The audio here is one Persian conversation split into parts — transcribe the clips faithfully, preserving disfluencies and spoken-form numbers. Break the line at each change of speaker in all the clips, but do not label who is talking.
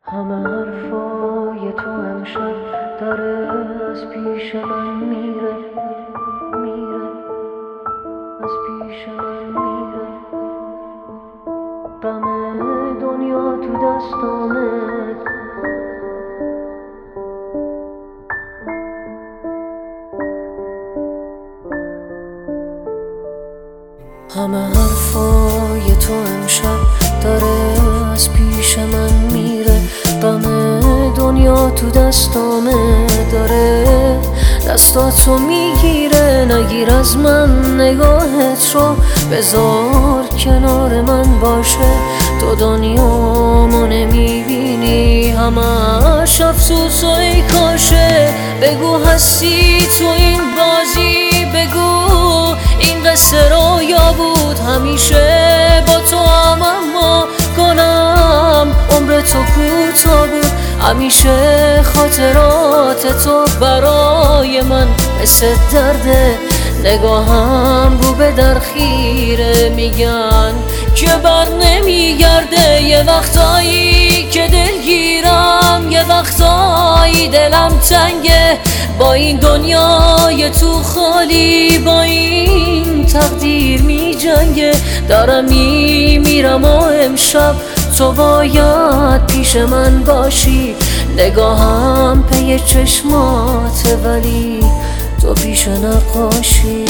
همه حرفای تو امشب داره از پیش من میره میره از پیش من میره. غم دنیا تو دستامه، همه حرفای تو امشب داره از پیش من میره. غم دنیا تو دستامه داره دستاتو میگیره. نگیر از من نگاهت رو، بذار کنار من باشه. تو دنیامو نمیبینی، همش افسوس و ای کاشه. بگو هستی تو این بازی، بگو این قصه رویا بود. همیشه با تو هم اما کنم عمر تو کوتاه بود. همیشه خاطرات تو برای من مثل درده. نگاهم رو به در خیره، میگن که بر نمیگرده. یه وقتایی که دلگیرم، یه وقتایی دلم تنگه. با این دنیای تو خالی، با این تقدیر می جنگه. دارم می میرم و امشب تو باید پیش من باشی. نگاهم پی چشماته ولی تو پیش نقاشی.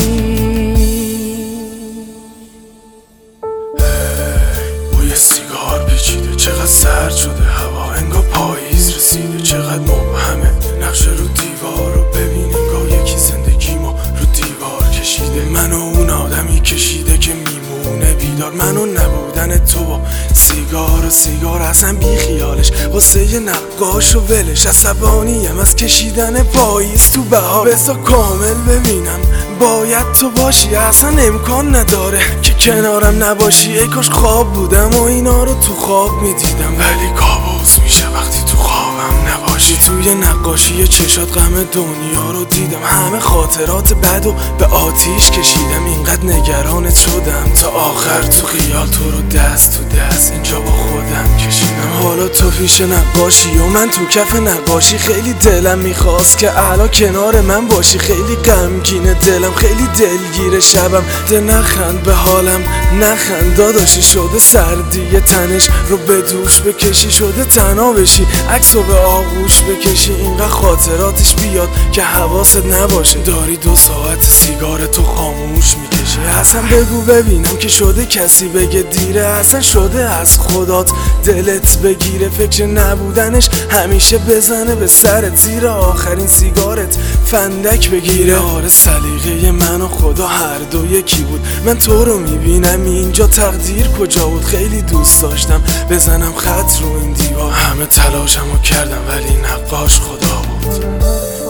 بوی سیگار پیچیده، چقدر سرد شده هوا، انگار پاییز رسیده. چقدر مبهمه نقشه رو دیوار رو ببین، انگار یکی زندگیمو رو دیوار کشیده. منو اون آدمی کشیده که میمونه بیدار. منو نبودن تو با سیگار و سیگار اصلا بی خیالش، واسه یه نقاش و ولش. عصبانیم از کشیدن پاییز تو بهار. بذار کامل ببینم باید تو باشی، اصلا امکان نداره که کنارم نباشی. ای کاش خواب بودم و اینا رو تو خواب میدیدم، ولی کابوس میشه وقتی تو خوابم نباشی. توی نقاشی چشات غم دنیا رو دیدم، همه خاطرات بد و به آتیش کشیدم. اینقدر نگرانت شدم تا آخر تو خیال تو رو دست تو دست اینجا با خودم کشیدم. حالا تو پیش نقاشی و من تو کف نقاشی. خیلی دلم میخواست که الان کنار من باشی. خیلی غمگینه دلم، خیلی دلگیر شبم. ده نخند به حالم، نخند داداشی. شده سردی تنش رو به دوش بکشی، شده تنها بشی عکس رو به آغوش بکشی. اینقدر خاطراتش بیاد که حواست نباشه. داری دو ساعت سیگار تو خاموش میکشی. اصلا بگو ببینم که شده کسی بگه دیره. اصلا شده از خودات دلت بگیره. فکر نبودنش همیشه بزنه به سرت، زیر آخرین سیگارت فندک بگیره. آره سلیقه من و خدا هر دو یکی بود. من تو رو میبینم اینجا، تقدیر کجا بود؟ خیلی دوست داشتم بزنم خط رو این دیوار. همه تلاشمو کردم ولی نقاش خدا بود.